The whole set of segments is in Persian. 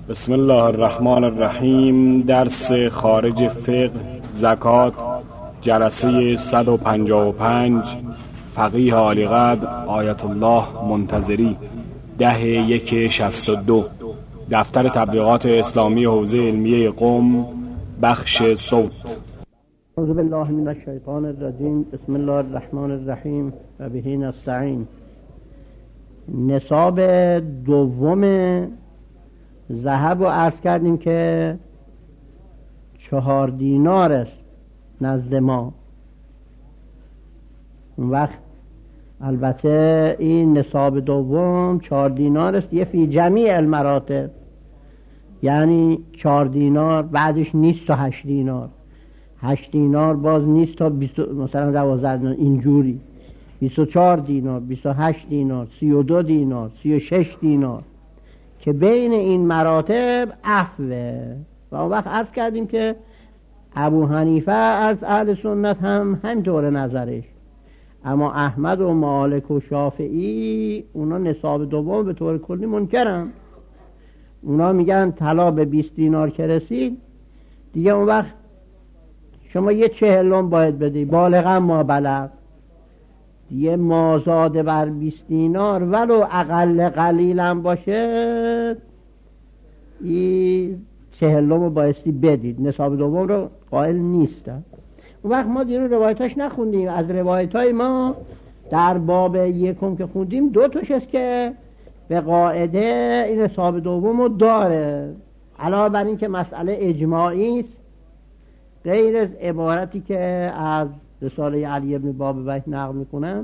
بسم الله الرحمن الرحیم. درس خارج فقه زکات، جلسه 155. فقیه عالیقدر آیت الله منتظری، 10/1/62. دفتر تبلیغات اسلامی حوزه علمیه قم، بخش صوت. اعوذ بالله من الشیطان الرجیم. بسم الله الرحمن الرحیم و به نستعین. نصاب دوم ذهب رو عرض کردیم که 4 دینار است نزد ما. اون وقت البته این نصاب دوم 4 دینار است، یه فی جمیع المراتب، یعنی 4 دینار بعدش نیست تا 8 دینار، 8 دینار باز نیست تا مثلا 12 دینار، اینجوری 24 دینار، 28 دینار، 32 دینار، 36 دینار که بین این مراتب عفوه. و اون وقت عرض کردیم که ابو حنیفه از اهل سنت هم همینطور نظرش، اما احمد و مالک و شافعی اونا نصاب دوم به طور کلی منکرن. اونا میگن طلا به 20 دینار که رسید دیگه اون وقت شما یه 40 باید بدی، بالغا ما بلغ، یه مازاد بر 20 دینار ولو اقل قلیلم باشه این 40 بایستی بدید. نصاب دوم رو قائل نیستن. اون وقت ما دیرو روایتاش نخوندیم. از روایتای ما در باب یکم که خوندیم 2 تاش است که به قاعده این نصاب دوم رو داره، علاوه بر این که مسئله اجماعی است، غیر از عبارتی که از رساله علی ابن بابویه نقل میکنم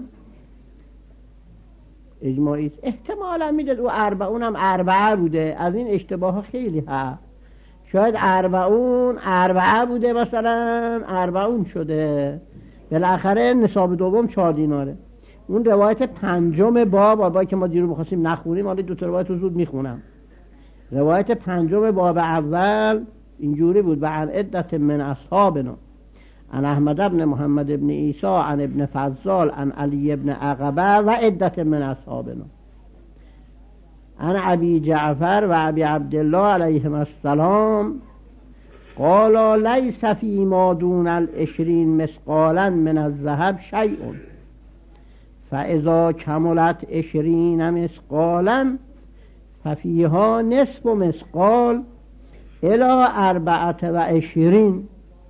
اجماعی است. احتمالا میداد او 40 هم 4 بوده. از این اشتباه خیلی هست. شاید 40 بوده، مثلا 40 شده، بالاخره نصاب دوم 4 دیناره. اون روایت 5 باب که ما دیرو می‌خواستیم نخونیم، حالا 2 تا روایت رو زود میخونم. روایت 5 باب اول اینجوری بود: و عن عدة من اصحابنا عن احمد ابن محمد ابن عیسی عن ابن فضال عن علی ابن عقبه و عدة من اصحابنا عن ابی جعفر و ابی عبدالله علیهم السلام قال لیس فی ما دون 20 مثقالا من الذهب شیء فاذا کملت 20 مثقالا ففیها نصف مثقال الی 24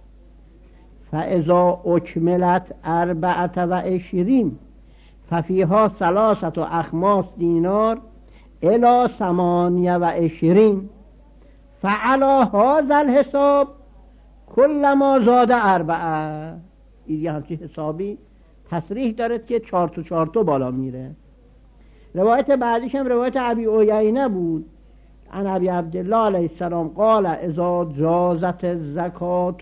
فاذا اکملت 24 ففیها 3 اخماس دینار الی 28 فعلی هذا الحساب کل ما زاد 4. این همچین حسابی تصریح دارد که 4 تا 4 تا بالا میره. روایت بعدیش هم روایت ابی عیینه بود عن ابی عبدالله علیه السلام قال اذا جازت الزکات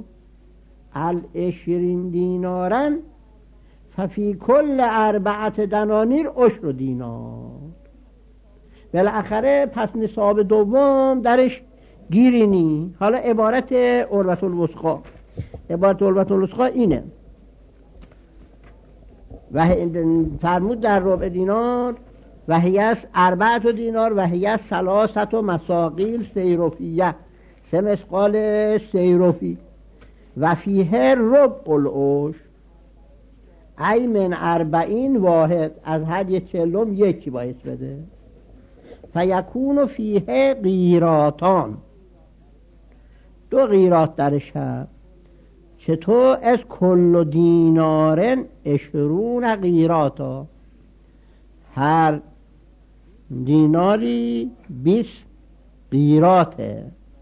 20 دینارا ففی کل 4 دنانیر 10 دینار. بالاخره پس نصاب دوم درش گیری نی. حالا عبارت عروة الوثقی اینه: و فرمود در ربع دینار و هیست 4 دینار و هیست 3 مساقیل سیروفیه، 3 مسقال سیروفی و فیه ربع العشر ای من 40 واحد، از هر 40 یکی باید بده. فیکون فیه قیراتان، 2 قیرات درش هست. چطور؟ از کل دینارن 20 قیراتا، هر دیناری 20 قیراته.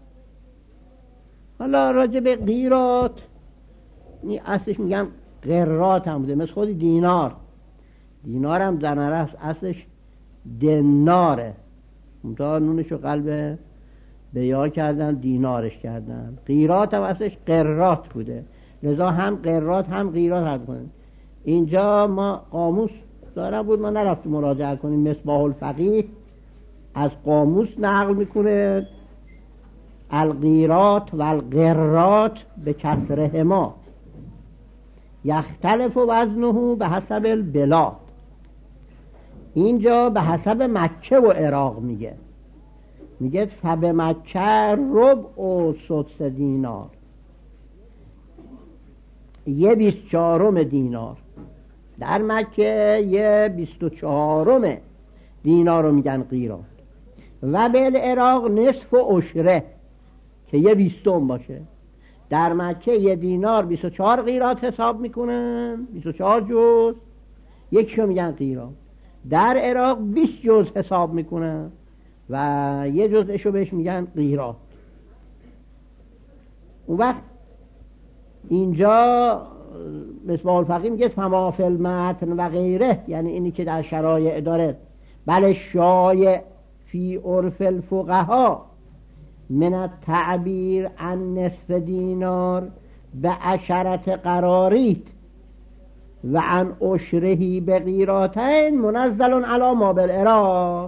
حالا راجع به قیرات این اصلش میگن قرات هم بوده، مثل خود دینار هم زنره است، اصلش دیناره، منتها نونشو قلب بیا کردن دینارش کردن. قیرات هم اصلش قرات بوده، لذا هم قرات هم قیرات هم کنن. اینجا ما قاموس دارم بود، ما نرفتیم مراجعه کنیم. مصباح الفقیه از قاموس نقل میکنه القیرات و القرات به کسرهما یختلف وزنه به حسب البلاد. اینجا به حسب مکه و عراق میگه. میگه فب مکه ربع و سدس دینار، 1/24 دینار. در مکه 1/24 دینار رو میگن قیراط. و بالعراق نصف و عشره که 1/20 باشه. در مکه 1 دینار 24 قیراط حساب میکنن، 24 جز، یکیشو میگن قیراط. در عراق 20 جز حساب میکنن و 1 جزشو بهش میگن قیراط. اون وقت اینجا مصباح الفقیه میگه فما فی المتن و غیره، یعنی اینی که در شرایع داره، بله شایع فی عرف الفقها من التعبیر عن نصف دینار به 10 قراریط و عن عشره به قیراطین منزل علی ما بالعراق.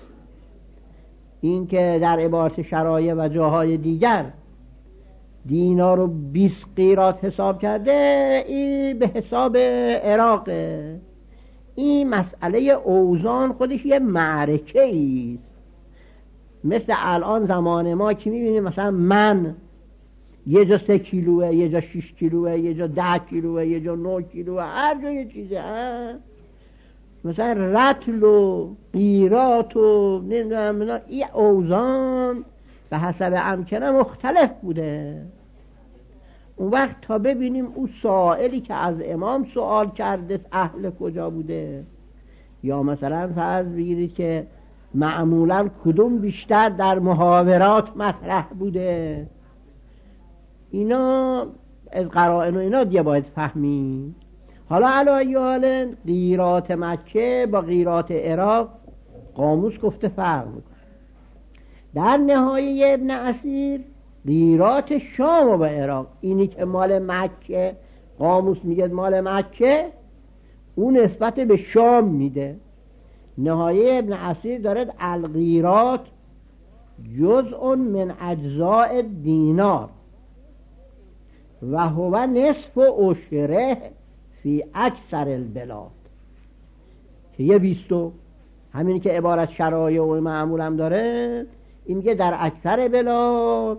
این که در عبارت شرایع و جاهای دیگر دینار رو 20 قیراط حساب کرده، این به حساب عراقه. این مسئله اوزان خودش یه معرکه ایست. مثل الان زمان ما که میبینیم مثلا من یه جا 3 کیلوه، یه جا 6 کیلوه، یه جا 10 کیلوه، یه جا 9 کیلوه، هر جا یه چیزه هست. مثلا رطل و قیراط و نمیدونم این اوزان به حسب امکنه مختلف بوده. اون وقت تا ببینیم اون سائلی که از امام سوال کرده اهل کجا بوده، یا مثلا فرض بگیرید که معمولا کدوم بیشتر در محاورات مطرح بوده، اینا از قرائن و اینا دیگه باید فهمید. حالا علی حال قیراط مکه با قیراط عراق قاموس گفته فرق میکنه. در نهایه ابن اسیر قیراط شام و به عراق، اینی که مال مکه قاموس میگه مال مکه، اون نسبت به شام میده. نهایه ابن اسیر دارد القیراط جزء من اجزاء دینار و هو نصف و عشره فی اکثر البلاد، که 1/20. همینی که عبارت شرایع و معمول هم داره، این میگه در اکثر بلاد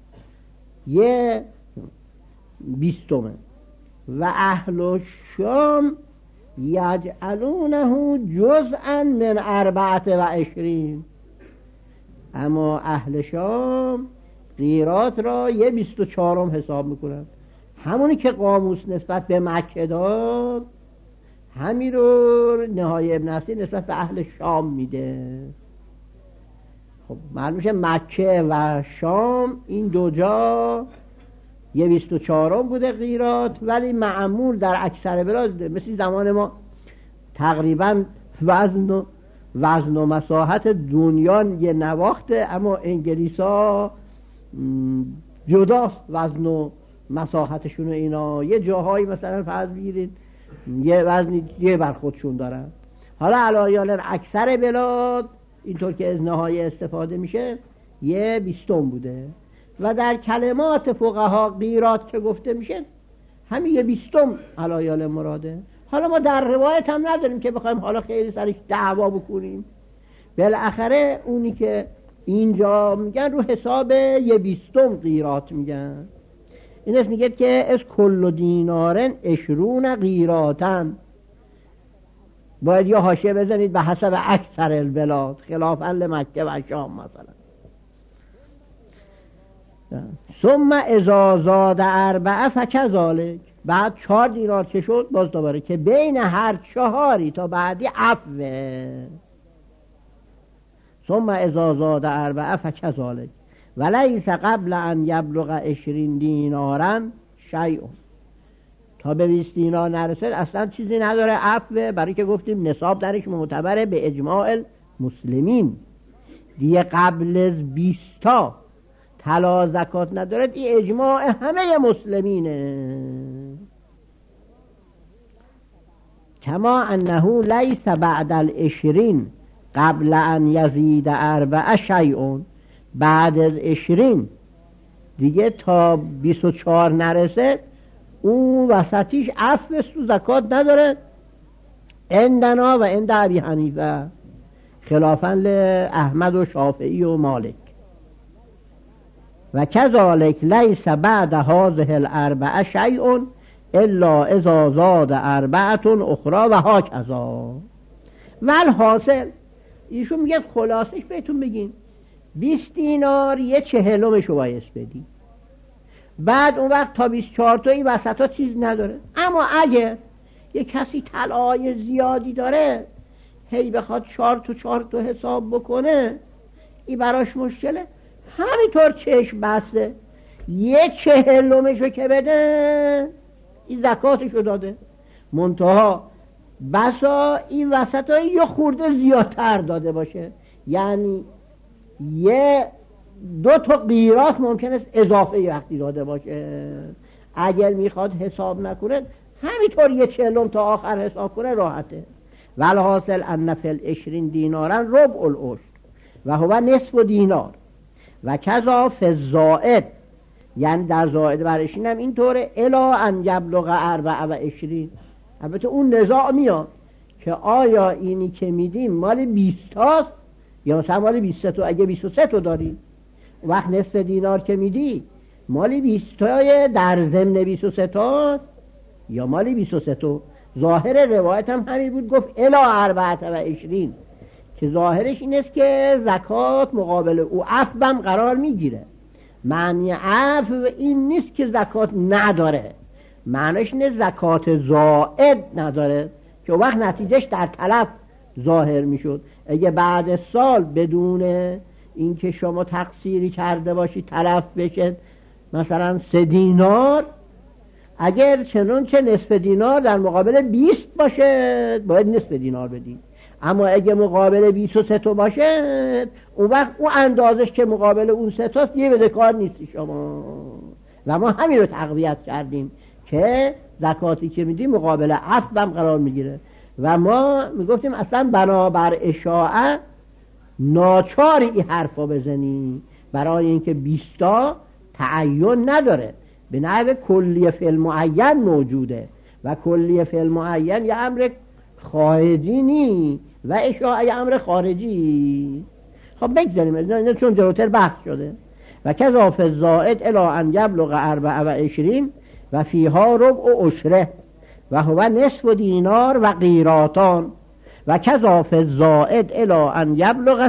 1/20. و اهل الشام یجعلونه جزءا من 24، اما اهل شام قیراط را 1/24 حساب میکنن. همونی که قاموس نسبت به مکه داد، همین رو نهایه ابن اسیر نسبت به اهل شام میده. خب معلوم میشه مکه و شام این دو جا 1/24 بوده قیراط، ولی معمول در اکثر بلاد مثل زمان ما تقریبا وزن و مساحت دنیا یه نواخته، اما انگلیسا جداست وزن و مساحتشون و اینا. یه جاهایی مثلا فرض بگیرید یه وزنی یه بر خودشون دارن. حالا علایال اکثر بلاد اینطور که از نهایه استفاده میشه 1/20 بوده و در کلمات فقها قیراط که گفته میشه همین 1/20 علایال مراده. حالا ما در روایت هم نداریم که بخوایم حالا خیلی سرش دعوا بکنیم. بالاخره اونی که اینجا میگن رو حساب 1/20 قیراط میگن. این اسم میگه که از کل دینارن 20 قیراطن. باید یا حاشیه بزنید به حسب اکثر البلاد خلافاً لمکه و شام مثلا. ثم اذا زاد 4 فکذالک، بعد 4 دینار چه شد؟ باز دوباره که بین هر 4 تا بعدی عفوه. ثم اذا زاد 4 فکذالک ولیس قبل ان یبلغ 20 دینارا شیء، تا به 20 دینار نرسد اصلا چیزی نداره عفوه، برای که گفتیم نصاب درش معتبره به اجماع المسلمین دیگه. قبل از 20 تا طلا زکات ندارد، این اجماع همه مسلمینه. کما انه لیس بعد 20 قبل ان یزید 4 شیء، بعد از 20 دیگه تا 24 نرسه اون وسطیش عفو است و زکات نداره. عندنا و عند ابی حنیفه خلافاً لاحمد و شافعی و مالک. و کذالک لیس بعد هذه الاربعه شیء الا اذا زاد اربعه اخرى و هکذا. والحاصل ایشون میگه خلاصش بهتون بگیم 20 دینار یه 40 رو باید بدی، بعد اون وقت تا 24 تا این وسط ها چیز نداره. اما اگر یه کسی طلای زیادی داره هی بخواد 4 تا حساب بکنه این براش مشکله. همینطور چشم بسته یه 40 رو که بده این زکاتشو داده، منتها بسا این وسط ها یه خورده زیادتر داده باشه، یعنی 2 تا قیراط ممکن است اضافه وقتی داده باشه. اگر میخواد حساب نکنه همینطور یه 40 تا آخر حساب کنه راحته. والحاصل ان فی ال20 دینارا ربع العشر و هو نصف دینار و کذا فی الزائد، یعنی در زائد بر 20 هم اینطوره الا ان یبلغ 24. البته اون نزاع میاد که آیا اینی که میدیم مال 20 تاست یا مثلا مال 23 تا. اگه 23 تا داری وقت نصف دینار که میدی مال 20 تای در ضمن 23 تاست یا مال 23 تا. ظاهر روایت هم همین بود، گفت الا 24 که ظاهرش این است که زکات مقابل او عفو قرار میگیره. معنی عفو این نیست که زکات نداره، معنیش اینه زکات زائد نداره که وقت نتیجهش در تلف ظاهر میشد. اگه بعد سال بدون اینکه شما تقصیری کرده باشی تلف بشه مثلا 3 دینار، اگر چنانچه نصف دینار در مقابل 20 باشه باید نصف دینار بدی، اما اگه مقابل 23 تا باشه اون وقت اون اندازش که مقابل اون 3 تاست یه بدهکار نیستی شما. و ما همین رو تقویت کردیم که زکاتی که میدیم مقابل عفو هم قرار میگیره. و ما میگفتیم اصلا بنابر اشاعه ناچاری این حرفا بزنی، برای اینکه 20 تا تعین نداره، به نحو کلیه فی المعین موجوده و کلیه فی المعین یه امر خارجی نی و اشاعه یه امر خارجی. خب بگذاریم چون جلوتر بحث شده. و کذا فی الزائد الی ان یبلغ 24 و فیها ربع عشره و هو نصف دینار و قیراطان و کذا فی الزائد الی ان یبلغ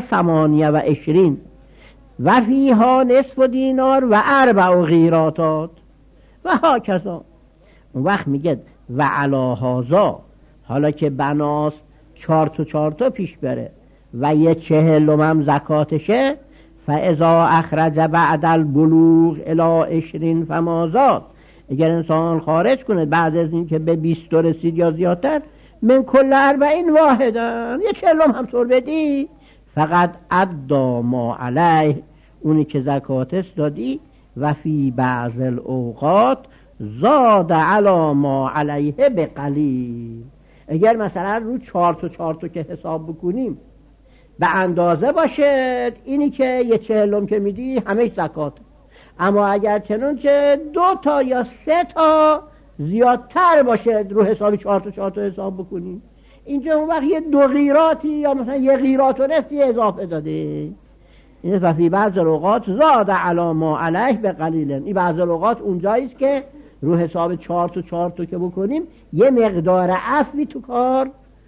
28 و فیها نصف دینار و 4 قیراطات و هکذا. اون وقت میگه و علی هذا، حالا که بناس 4 تا پیش بره و یه 40 هم زکاتشه، فاذا اخرج بعد البلوغ الی 20 فما زاد، اگر انسان خارج کنه بعد از این که به 20 رسید یا زیادتر، من کل 40 واحدن، یه 40 هم سر بدی، فقط ادا ما علیه، اونی که زکاتش دادی، و فی بعض الاوقات زاد علی ما علیه بقلیل. اگر مثلا رو 4 تا که حساب بکنیم به اندازه باشد اینی که یه 40 که میدی همه زکات، اما اگر چنانچه 2 تا یا 3 تا زیادتر باشد رو حساب 4 تا حساب بکنیم، اینجا اون وقت یه 2 قیراطی یا مثلا 1 قیراط و نصفی اضافه داده. این و فی بعض الاوقات زاد علی ما علیه بقلیل، این بعض الاوقات اونجاییست که رو حساب 4 تا که بکنیم یه مقدار عفوی تو کار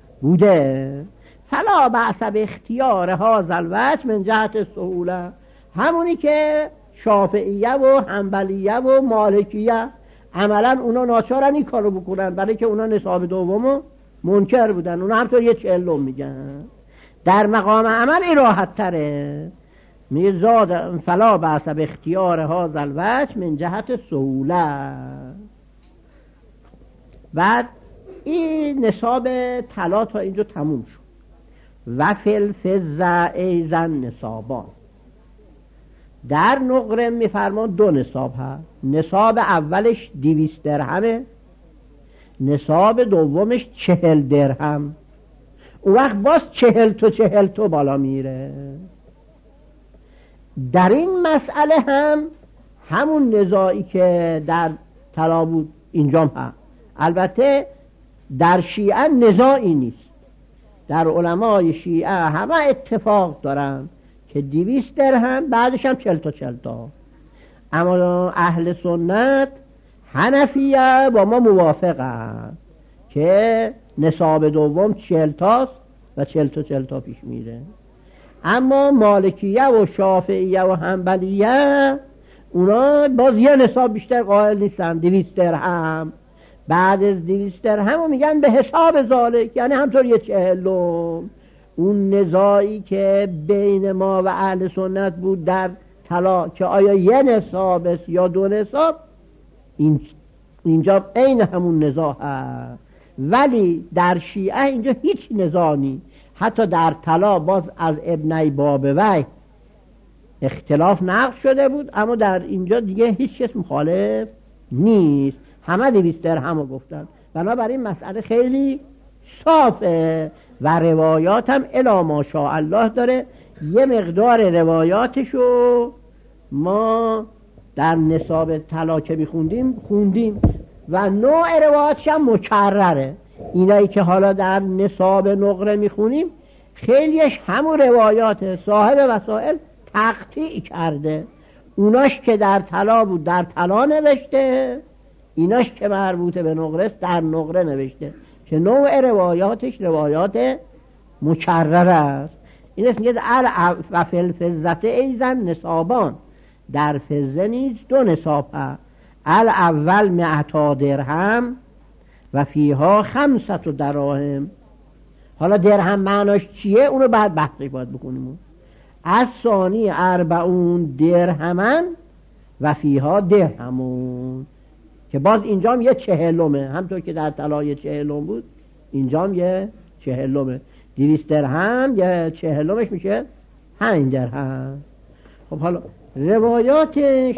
بوده. فلا بأس باختیار هذا الوجه من جهت السهوله، همونی که شافعیه و حنبلیه و مالکیه عملا اونا ناچارن این کارو بکنن، برای که اونا نصاب دومو منکر بودن، اونا همطور یه 40 میگن. در مقام عمل این راحت تره، میگه زاد فلا بأس باختیار هذا الوجه من جهت السهوله. بعد این نصاب طلا تا اینجا تموم شد. و فی الفضه ایضا نصابان، در نقره میفرمان 2 نصاب هست. نصاب اولش 200 درهمه، نصاب دومش 40 درهم. اون وقت باز 40 تا بالا میره. در این مسئله هم همون نزاعی که در طلا بود اینجا هم. البته در شیعه نزاعی نیست، در علمای شیعه همه اتفاق دارن که 200 درهم بعدش هم 40 تا. اما اهل سنت حنفیه با ما موافقن که نصاب دوم 40 تاست و 40 تا پیش میره. اما مالکیه و شافعیه و حنبلیه اونا باز یه نصاب بیشتر قائل نیستن، 200 درهم. بعد از 200 درهم رو میگن به حساب ذالک، یعنی همطور یه 40. اون نزاعی که بین ما و اهل سنت بود در طلا که آیا یه نصاب است یا 2 نصاب، اینجا عین همون نزاع هست. ولی در شیعه اینجا هیچ نزاع نیست. حتی در طلا باز از ابنی بابوی اختلاف نقل شده بود، اما در اینجا دیگه هیچ کس مخالف نیست، همه 200 درهم رو گفتن. بنابراین مسئله خیلی صافه و روایات هم الا ماشاءالله داره. یه مقدار روایاتشو ما در نصاب طلا که میخوندیم خوندیم و نوع روایاتش هم مکرره. اینایی که حالا در نصاب نقره میخونیم خیلیش همون روایات صاحب وسائل تقطیع کرده. اوناش که در طلا بود در طلا نوشته، ایناش که مربوط به نقره در نقره نوشته، که نوع روایاتش روایات مکرره است. این است میگه و فی الفضة ایضا نصابان، در فضه نیز 2 نصاب هست. الاول 100 درهم و فیها 5 دراهم. حالا درهم معناش چیه اونو بعد بحثش باید بکنیم. از ثانی 40 درهمن و فیها درهمون، که باز اینجام یه 40، همطور که در طلا یه 40 بود اینجام یه 40. 200 درهم یه 40 میشه 5 درهم. خب حالا روایاتش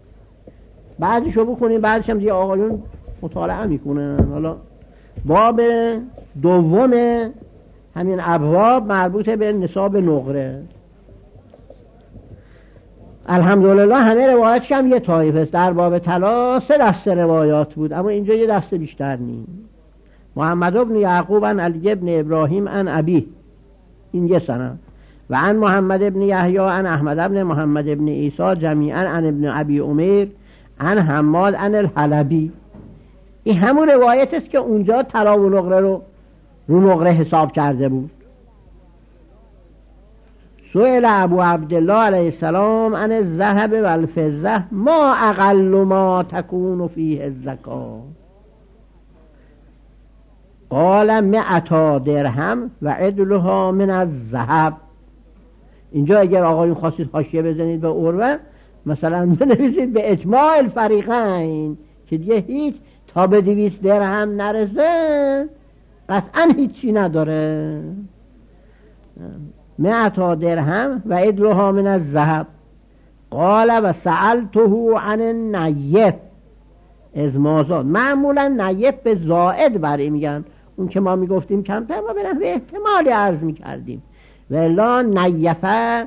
بعدشو بخونیم، بعدش هم دیگه آقایون مطالعه میکنن. حالا باب دوم همین ابواب مربوط به نصاب نقره. الحمدلله همه روایاتش هم یه طایفه است. در باب طلا 3 دسته روایات بود، اما اینجا یه دسته بیشتر نیست. محمد ابن یعقوب عن علی ابن ابراهیم عن ابی، این یه سند. و عن محمد ابن یحیی عن احمد ابن محمد ابن عیسی جمیعا عن ابن ابی امیر عن حماد عن الحلبی. این همون روایت است که اونجا طلا و نقره رو نقره حساب کرده بود. سئل ابو عبدالله علیه السلام عن الذهب و الفضه ما اقل ما تکون فیه الزکات، قال 100 درهم و عدلها من الذهب. اینجا اگر آقایون خواستید حاشیه بزنید به عروه مثلا بنویسید به اجماع الفریقین که دیگه هیچ تا به 200 درهم نرسه قطعا هیچی نداره. 100 درهم و عدلها من الذهب. قال و سألته عن النیف از مازاد. معمولا نیف به زائد برای میگن، اون که ما میگفتیم کمتر ما به نحو احتمالی عرض میکردیم. ولا نیفه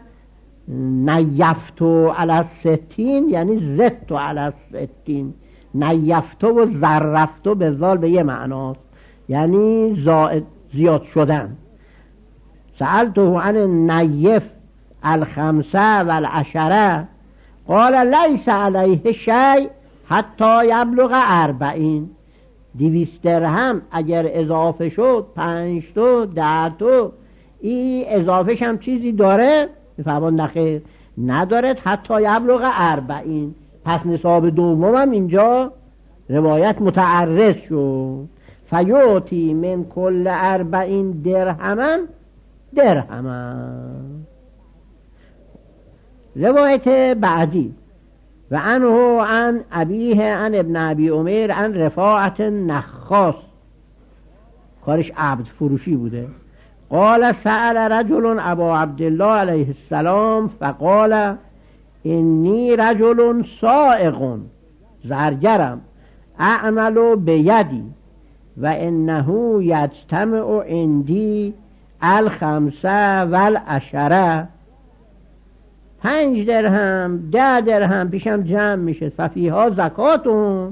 نیفتو علی 60 یعنی زدتو علی 60. نیفتو و ظرفتو به ذال به یه معناست، یعنی زیاد شدن. سألته عن النیف 5 و 10 قال لیس علیه شیء حتی یبلغ 40. 200 درهم اگر اضافه شد 5 تا 10 تا این اضافهش هم چیزی داره؟ میفهمون نخیر نداره حتی یبلغ 40. پس نصاب دوم هم اینجا روایت متعرض شد. فیوتی من کل 40 درهما درهما. روایت بعدی و عنه عن ابیه عن ابن ابی امیر عن رفاعت نخاس، کارش عبد فروشی بوده. قال سأل رجل ابا عبدالله علیه السلام فقال انی رجل سائق، زرگرم، اعمل بیدی و انه یجتمع عندی 5 و 10. 5 درهم 10 درهم پیشم جمع میشه، ففیها زکاتون.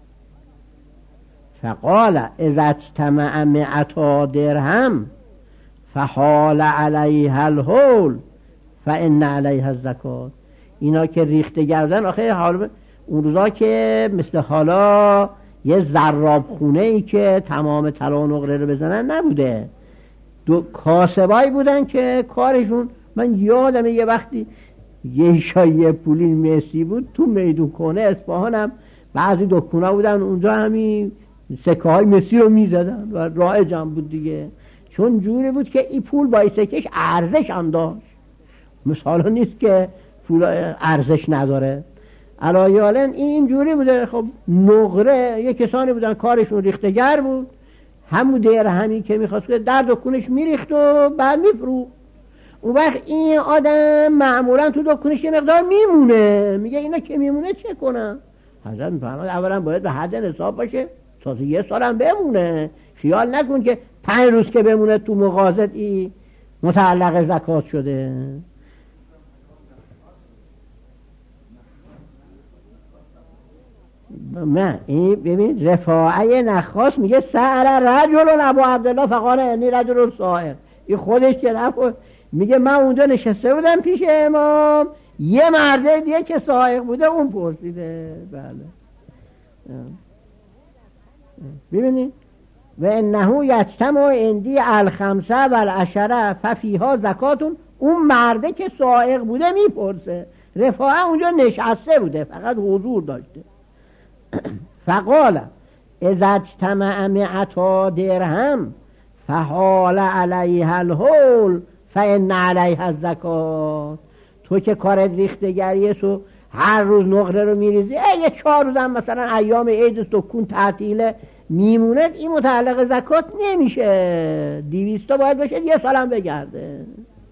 فقال اذا اجتمع 100 درهم فحال علیها الحول فان علیها الزکات. اینا که ریخته گردن آخه حالا اون روزا که مثل حالا یه زراب خونه ای که تمام طلا و نقره رو بزنن نبوده. دو کاسبایی بودن که کارشون، من یادم یه وقتی یه شایه پولین مسی بود تو میدون کنه اصفهانم، بعضی دکونه بودن اونجا همین سکه های مسی رو میزدن و رایج هم بود دیگه، چون جوری بود که این پول با این سکهش ارزش هم داشت، مثلا نیست که پول ارزش نداره. علایالن این جوری بوده. خب نقره یه کسانی بودن کارشون ریختگر بود، همون درهمی که میخواست در دکونش میریخت و بعد میفروخت. اون وقت این آدم معمولا تو دکونش یه مقدار میمونه، میگه اینا که میمونه چه کنم؟ حضرت میفرماد اولا باید به حد نصاب باشه، تازه یه سالم بمونه، خیال نکن که 5 روز که بمونه تو مغازت این متعلق زکات شده. نه این ببین رفاعه نخواست میگه سأل رجل ابو عبدالله فقال انی رجل صائغ، این خودش که نفت میگه من اونجا نشسته بودم پیش امام، یه مرده دیگه که صائغ بوده اون پرسیده. بله ببینید و انه یجتمع عندی الخمسه و العشره ففیها زکاتون، اون مرده که صائغ بوده میپرسه، رفاعه اونجا نشسته بوده فقط حضور داشته. فقال اذا اجتمع 100 درهم فحال علیها الحول فان علیها الزکات. تو که کارت ریختگریه تو هر روز نقره رو میریزی، یه 4 روزم مثلا ایام عید سکون تعطیله میمونه، این متعلق زکات نمیشه، 200 باید بشه، یه سالم بگرده.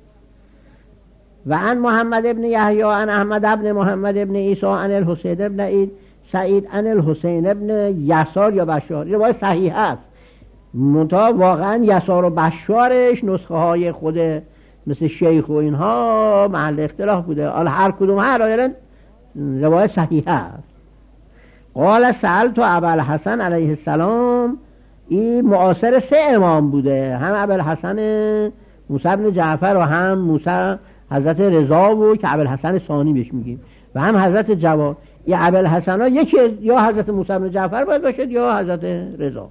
و عن محمد ابن یحیی عن احمد ابن محمد ابن عیسی عن الحسین ابن عید سعید عن الحسین ابن یسار یا بشار، این روایت صحیح است، منتها واقعا یسار و بشارش نسخه های خود مثل شیخ و اینها محل اختلاف بوده، حالا هر کدوم هر روایت صحیح است. قال سألت ابوالحسن علیه السلام، این معاصر 3 امام بوده، هم ابوالحسن موسی بن جعفر و هم موسی حضرت رضا و که ابوالحسن ثانی بهش میگیم و هم حضرت جواد. این ابوالحسن ها یکی یا حضرت موسی بن جعفر باید باشد یا حضرت رضا.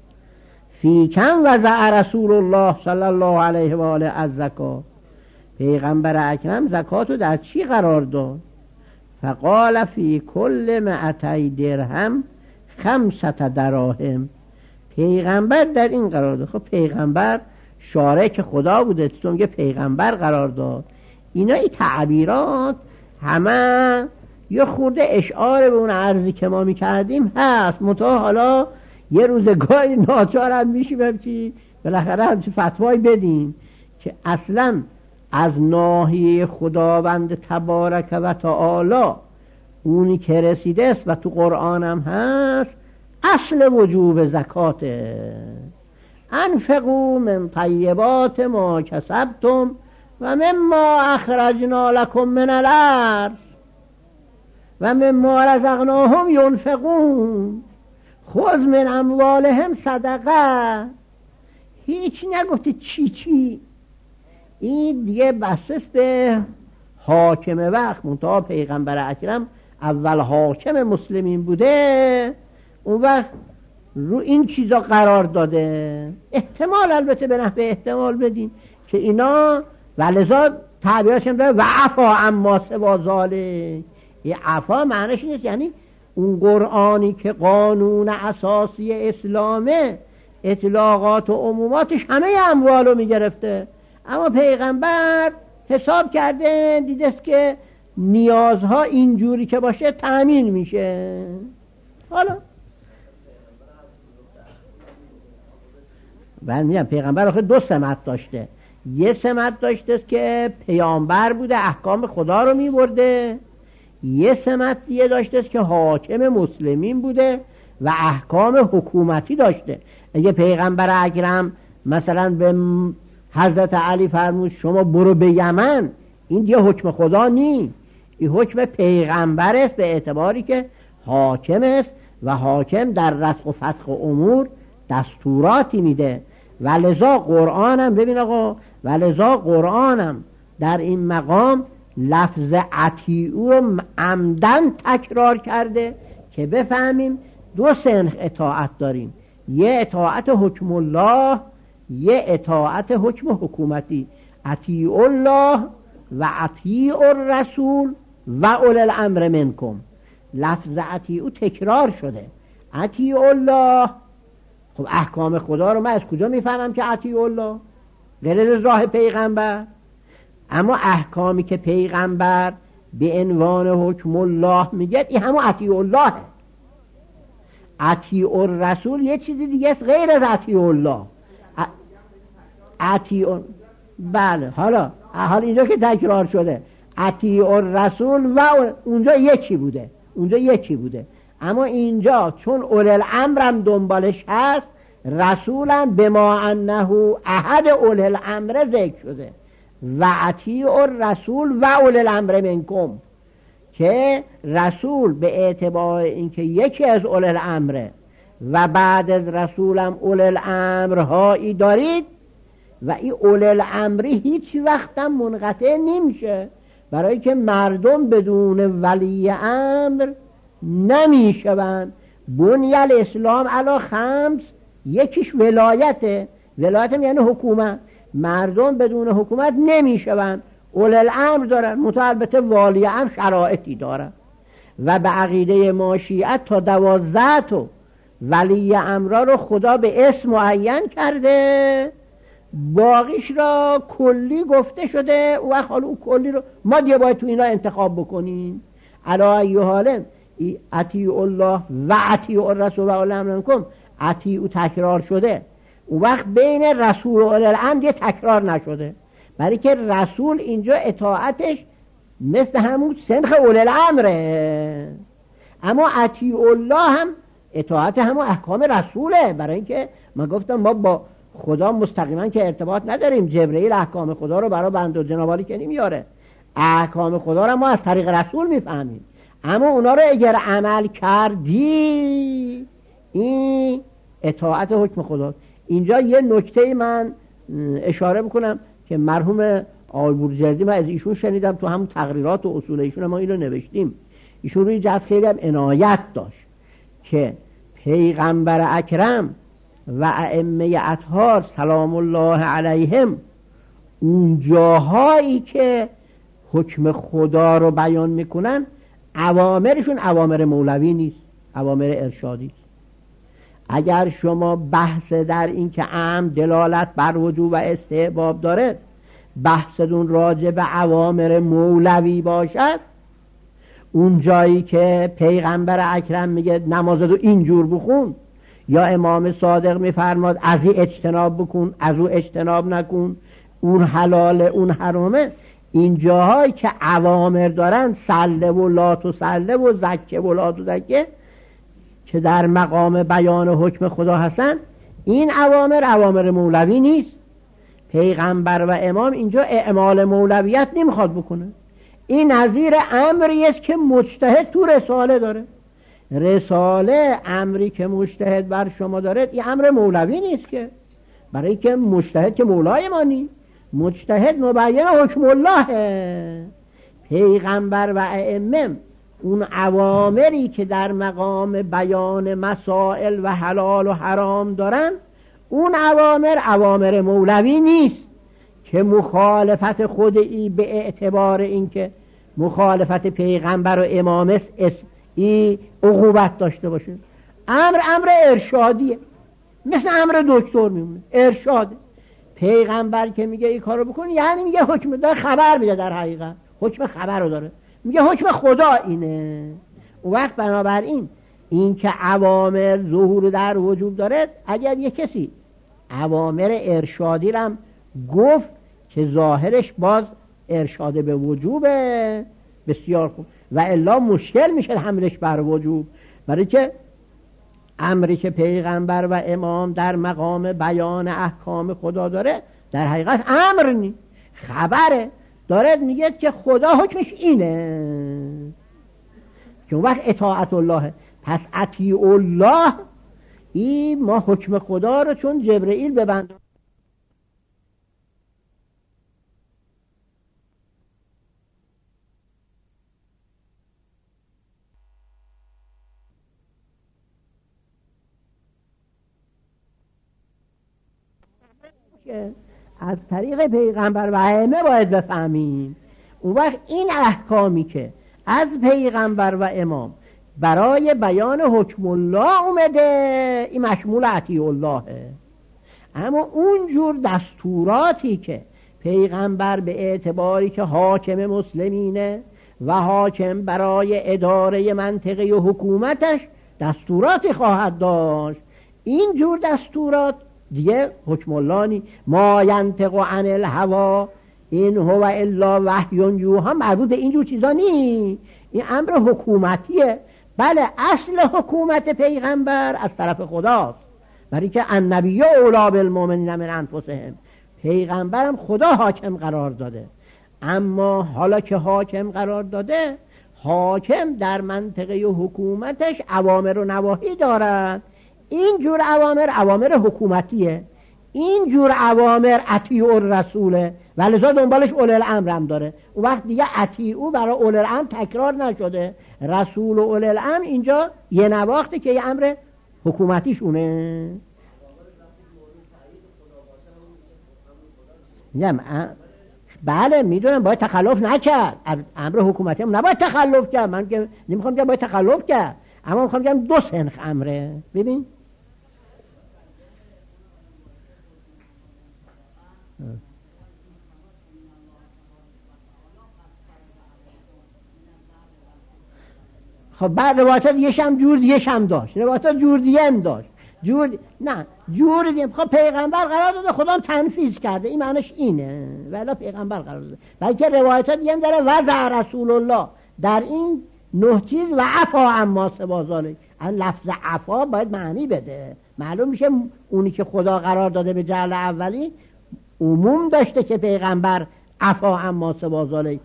فی کم وضع رسول الله صلی الله علیه و آله از زکات، پیغمبر اکرم زکاتو در چی قرار داد؟ فقال فی کل 200 درهم 5 دراهم. پیغمبر در این قرار داد. خب پیغمبر شارک خدا بوده، تو میگه پیغمبر قرار داد. اینا این تعبیرات همه یه خورده اشعار به اون عرضی که ما میکردیم هست، منتها حالا یه روزگاهی ناچارم میشیم چی بالاخره همچی فتوایی بدیم که اصلا از ناحیه خداوند تبارک و تعالی اونی که رسیده است و تو قرآن هم هست اصل وجوب زکاته. انفقوا من طیبات ما کسبتم و مما اخرجنا لكم من الارض و مما رزقناهم ينفقون خذ من اموالهم صدقه. هیچ نگفته چی این دیگه بسس به حاکم وقت، منتها پیغمبر اکرم اول حاکم مسلمین بوده، اون وقت رو این چیزا قرار داده. احتمال البته به نحوه احتمال بدیم که اینا ولذا تعبیرش هم داره و عفا اما سوا ذالک. یه عفا معنیش نیست یعنی اون قرآنی که قانون اساسی اسلامه اطلاقات و عموماتش همه اموالو میگرفته، اما پیغمبر حساب کرده دیده است که نیازها اینجوری که باشه تأمین میشه. حالا من میگم پیغمبر آخه 2 سمت داشته، یه سمت داشته که پیامبر بوده احکام خدا رو میبرده، یه سمت دیگه داشته که حاکم مسلمین بوده و احکام حکومتی داشته. اگه پیغمبر اکرم مثلا به حضرت علی فرمود شما برو به یمن، این دیگه حکم خدا نی، این حکم پیغمبر است به اعتباری که حاکم است و حاکم در رسخ و فتح امور دستوراتی میده. ولذا قرآنم ببین آقا، ولذا قرآنم در این مقام لفظ اطیعو رو عمدن تکرار کرده که بفهمیم دو سنخ اطاعت داریم، یه اطاعت حکم الله، یه اطاعت حکم حکومتی. اطیعوا الله و اطیعوا الرسول و اولی الامر منکم. لفظ اطیعو تکرار شده. اطیعوا الله، خب احکام خدا رو من از کجا میفهمم که اطیعوا الله؟ غیر راه پیغمبر. اما احکامی که پیغمبر به عنوان حکم الله میگه این همون اطیعوا الله. اطیعوا الرسول یه چیزی دیگه است غیر از اطیعوا الله. بله، حالا اینجا که تکرار شده اطیعوا الرسول و اونجا یکی بوده، اما اینجا چون اولی الامر هم دنبالش هست، رسولم بما انه احد اولی الامر ذکر شده و اطیعوا الرسول و اولی الامر منکم، که رسول به اعتبار اینکه یکی از اولی الامره و بعد از رسولم اولی الامرهایی دارید و این اولی الامری هیچ وقتم منقطع نمیشه، برای که مردم بدون ولی امر نمیشوند. بنی الاسلام علی خمس، یکیش ولایته، ولایت یعنی حکومت. مردم بدون حکومت نمیشوند، اولی الامر دارن، البته والی امر شرایطی دارن و به عقیده ما شیعت تا 12 تا ولی امرا رو خدا به اسم معین کرده، باقیش را کلی گفته شده و حالا اون کلی رو ما دیگه باید تو اینا انتخاب بکنیم. علا ای حال اطیعوا الله و اطیعوا الرسول و اولی الامر منکم، اطیعوا تکرار شده، اون وقت بین رسول و اولی الامر یه تکرار نشده، برای که رسول اینجا اطاعتش مثل همون سنخ اولی الامره. اما اطیعوا الله هم اطاعت همون احکام رسوله، برای اینکه من گفتم ما با خدا مستقیما که ارتباط نداریم، جبرئیل احکام خدا رو برای بنده و جنابالی که نمیاره، احکام خدا رو ما از طریق رسول میفهمیم، اما اونا رو اگر عمل کردی این اطاعت حکم خدا. اینجا یه نکته من اشاره بکنم که مرحوم آقای بورجردی من از ایشون شنیدم، تو همون تقریرات و اصول ایشون ما اینو نوشتیم، ایشون روی جهت خیلی هم عنایت داشت که پیغمبر اکرم و ائمه اطهار سلام الله علیهم اون جاهایی که حکم خدا رو بیان میکنن اوامرشون اوامر مولوی نیست، اوامر ارشادی است. اگر شما بحث در این که امر دلالت بر وجوب و استحباب داره، بحثتون راجع به اوامر مولوی باشد، اون جایی که پیغمبر اکرم میگه نمازتو اینجور بخون، یا امام صادق میفرماد از این اجتناب بکن از اون اجتناب نکن، اون حلاله اون حرامه، این جاهایی که اوامر دارن سله و لا تسله و زکه و لا تزکه که در مقام بیان حکم خدا هستن، این اوامر مولوی نیست. پیغمبر و امام اینجا اعمال مولویت نمیخواد بکنه. این نظیر امری است که مجتهد تو رساله داره. رساله امری که مجتهد بر شما داره این امر مولوی نیست، که برای که مجتهد که مولای ما نیست، مجتهد مبین حکم الله. پیغمبر و ائمه اون اوامری که در مقام بیان مسائل و حلال و حرام دارن، اون اوامر مولوی نیست که مخالفت خودی به اعتبار اینکه مخالفت پیغمبر و امام است ای عقوبت داشته باشه. امر ارشادیه، مثل امر دکتر میمونه، ارشاده. پیغمبر که میگه این کارو بکن یعنی میگه حکم داره، خبر میده، در حقیقت حکم خبر رو داره، میگه حکم خدا اینه. اون وقت بنابراین این که اوامر ظهور در وجوب داره، اگر یک کسی اوامر ارشادی رو هم گفت که ظاهرش باز ارشاد به وجوبه، بسیار خوب، و الا مشکل میشه حملش بر وجوب، برای که امری که پیغمبر و امام در مقام بیان احکام خدا داره در حقیقت امر نیست، خبره، داره میگه که خدا حکمش اینه، که اون وقت اطاعت الله. پس اطیعوا الله، این ما حکم خدا رو چون جبرئیل به بنده که از طریق پیغمبر و ائمه باید بفهمیم. اون وقت این احکامی که از پیغمبر و امام برای بیان حکم الله اومده این مشمول اطیع اللهه. اما اون جور دستوراتی که پیغمبر به اعتباری که حاکم مسلمینه و حاکم برای اداره منطقه و حکومتش دستوراتی خواهد داشت، این جور دستورات دیگه حکم الله نی. ما ینطق عن الهوا این هو الا وحی یوحی مربوط به اینجور چیزا نی. این امر حکومتیه. بله اصل حکومت پیغمبر از طرف خداست، برای که النبی اولی بالمؤمنین من انفسهم، پیغمبرم خدا حاکم قرار داده. اما حالا که حاکم قرار داده، حاکم در منطقه حکومتش اوامر و نواهی دارد. این جور اوامر حکومتیه، این جور اوامر اطیع الرسوله و لذا دنبالش اولی الامر هم داره. اون وقت دیگه اطیعو برای اولی الامر تکرار نشده، رسول و اولی الامر اینجا یه نواخته که یه امر حکومتیشونه. بله میدونم باید تخلف نکرد، امر حکومتی هم نباید تخلف کرد. من که نمیخوام که باید تخلف کرد، اما میخوام که دو سنخ امره. ببین خب بعد روایات یشم جور یشم داشت، روایات جور دیم داشت، جور دیم. خب پیغمبر قرار داده، خدا هم تنفیذ کرده، این معنیش اینه. ولی پیغمبر قرار داده، بلکه روایات دیم داره وضع رسول الله در این 9 چیز و عفا اما سبازاله. لفظ عفا باید معنی بده. معلوم میشه اونی که خدا قرار داده به جعل اولی عموم داشته که پیغمبر عفا اما سبازاله.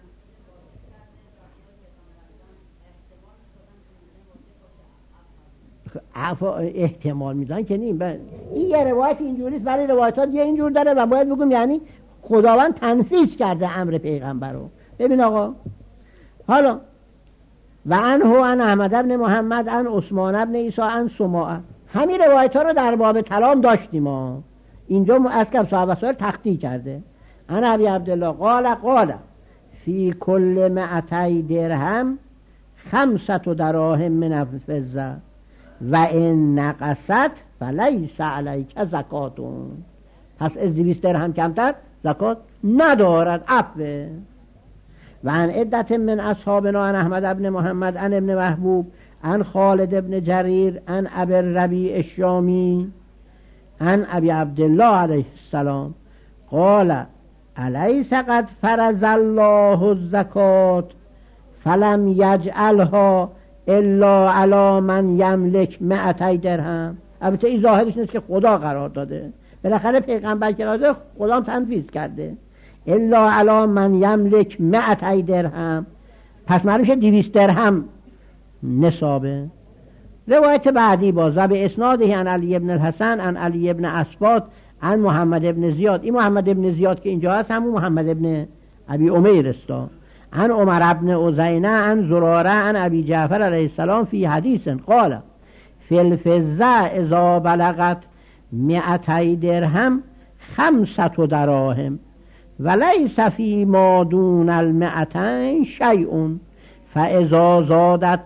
عفا احتمال میدن که نیم. این یه روایت اینجوریست، ولی روایتات یه اینجور داره و باید بگم یعنی خداوند تنفیذ کرده امر پیغمبر رو. ببین آقا، حالا و عنه عن احمد بن محمد عن عثمان بن عیسی عن سماعه، همین روایت ها رو در باب طلاق داشتیم ها. اینجا از کم صاحب وسائل تخطی کرده. عن ابی عبدالله قال فی کل 200 درهم 5 دراهم من الفضه و این نقصت فلیس علیک زکاتون. پس از 200 درهم کمتر زکات ندارد، عفو. و عن عدت من اصحابنا عن احمد بن محمد عن ابن محبوب عن خالد بن جریر عن ابی الربیع الشامی عن ابی عبدالله علیه السلام قال الیس قد فرض الله الزکات فلم یجعلها الا علی من یملک 200 درهم. البته این ظاهرش نیست که خدا قرار داده، بالاخره پیغمبر قرار داده، خدا هم تنفیذ کرده. الا علی من یملک 200 درهم، پس معلوم شد 200 درهم نصابه. روایت بعدی باز و به اسناده عن علی ابن الحسن عن علی ابن اسباط عن محمد ابن زیاد. این محمد ابن زیاد که اینجا هست همون محمد ابن ابی امیر است. عن عمر ابن عزینه عن زراره عن ابی جعفر علیه السلام فی حدیث قال فی الفضه اذا بلغت 200 درهم 5 دراهم ولیس فی ما دون 200 شیء فاذا زادت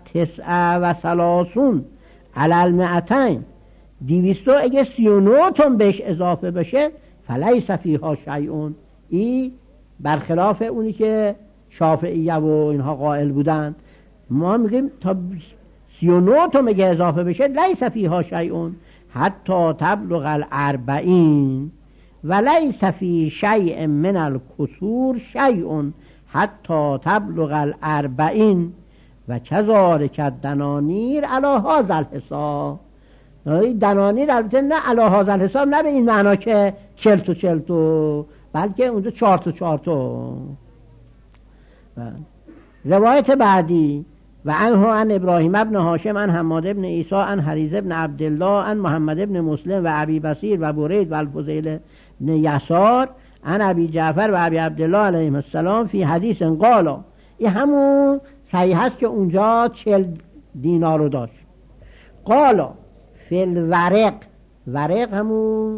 39 علی 200 200 اگه 39 تن بهش اضافه بشه فلیس فیها شیء. این برخلاف اونی که شافعیه و اینها قائل بودن. ما میگیم تا 39 تا میگه اضافه بشه لیس فیها شیء حتی تبلغ 40 و لیس فی شیء من الکسور شیء حتی تبلغ 40 و کذالک الدنانیر علی هذا الحساب. دنانیر البته نه علی هذا الحساب، نه به این معنا که 40 بلکه اونجا 4 روایت بعدی و عنه عن ابراهیم ابن هاشم عن حماد ابن عیسی عن حریز ابن عبدالله عن محمد ابن مسلم و ابی بصیر و برید و الفضیل بن یسار عن ابی جعفر و ابی عبدالله علیهم السلام فی حدیث قالا. این همون صحیح هست که اونجا 40 دینار رو داشت. قالا فی الورق، ورق همون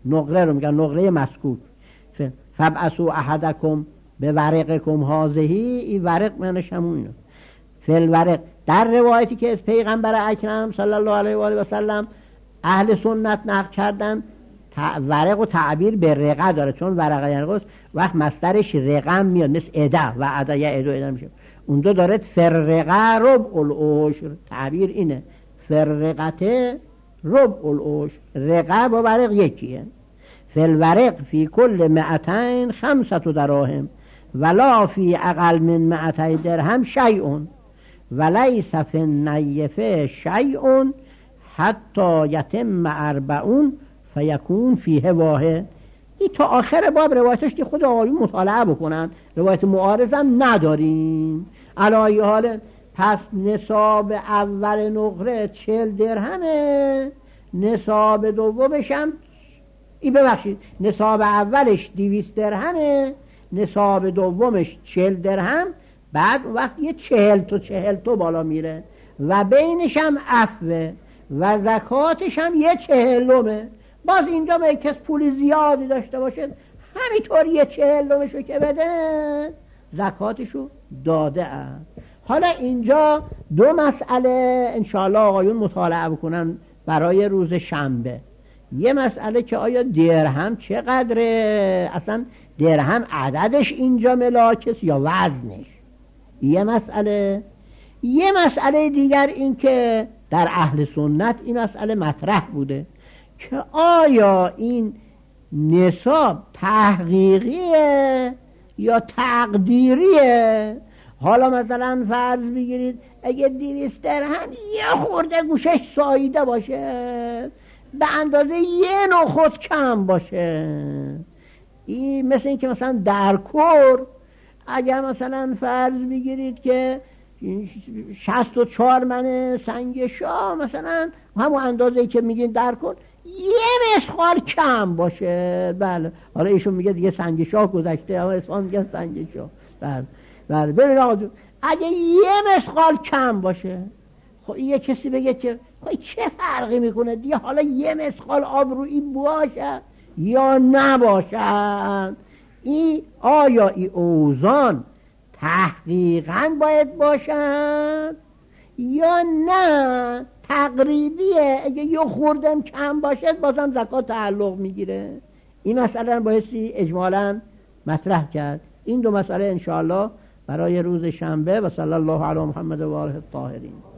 نقره رو میگن نقره مسکوک. فبعثوا احدکم به ورقکم هذهی، این ورق منش همون اینه فل ورق. در روایتی که از پیغمبر اکرم صلی الله علیه و آله و سلم اهل سنت نقل کردن، ورق و تعبیر به رقه داره، چون ورقه یعنی قوس، وقت مصدرش رقم میاد مثل اده و اده یا اده میشه. اون دو داره فرقه ربع العشر، تعبیر اینه فرقته ربع العشر، رقه با ورق یکیه. فالورق فی کل 200 5 دراهم ولا فی اقل من 200 درهم شیء ولیس فی النیفه شیء حتی یتم 40 فیکون فیه واحد. این تا آخر باب روایتش که خود آقایون مطالعه بکنن، روایت معارض هم نداریم. علایه حال پس نصاب اول نقره 40 درهمه، نصاب دومش هم ببخشید نصاب اولش 200 درهمه، نصاب دومش 40 درهم، بعد وقت یه 40 تا بالا میره و بینش هم عفوه و زکاتش هم یه 40. باز اینجا به کس پول زیادی داشته باشه همینطور یه 40 که بده زکاتشو داده است. حالا اینجا دو مسئله انشاءالله آقایون مطالعه بکنن برای روز شنبه. یه مسئله که آیا درهم چقدره، اصلا درهم عددش اینجا ملاکس یا وزنش، یه مسئله دیگر این که در اهل سنت این مسئله مطرح بوده که آیا این نصاب تحقیقیه یا تقدیریه. حالا مثلا فرض بگیرید اگه 200 درهم یه خورده گوشش ساییده باشه، به اندازه یه نخود کم باشه، این مثل این که مثلا در کور اگر مثلا فرض بگیرید که 64 من سنگ شاه مثلا همون اندازه‌ای که میگین در کور یه مسخال کم باشه. بله حالا ایشون میگه دیگه سنگ شاه گذشته، اما اسلام میگن سنگ شاه. بله ببین آقا اگه یه مسخال کم باشه، خب یه کسی بگه که خب چه فرقی میکنه دیگه، حالا یه مسخال آب روی باشه یا نباشد، این آیا این اوزان تحقیقاً باید باشد یا نه تقریبیه، اگه یه خوردم کم باشد بازم زکات تعلق میگیره. این مسئله بایستی اجمالاً مطرح کرد. این دو مسئله انشاءالله برای روز شنبه و صلی الله علی محمد و آله الطاهرین.